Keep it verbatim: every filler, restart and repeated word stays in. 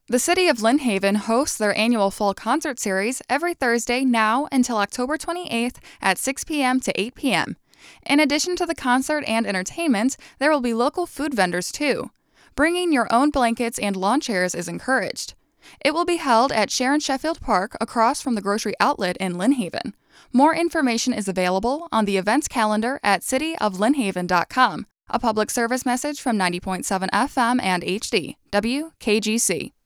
The City of Lynn Haven hosts their annual fall concert series every Thursday now until October twenty-eighth at six p.m. to eight p.m. In addition to the concert and entertainment, there will be local food vendors too. Bringing your own blankets and lawn chairs is encouraged. It will be held at Sharon Sheffield Park across from the grocery outlet in Lynn Haven. More information is available on the events calendar at city of lynn haven dot com. A public service message from ninety point seven F M and H D, W K G C.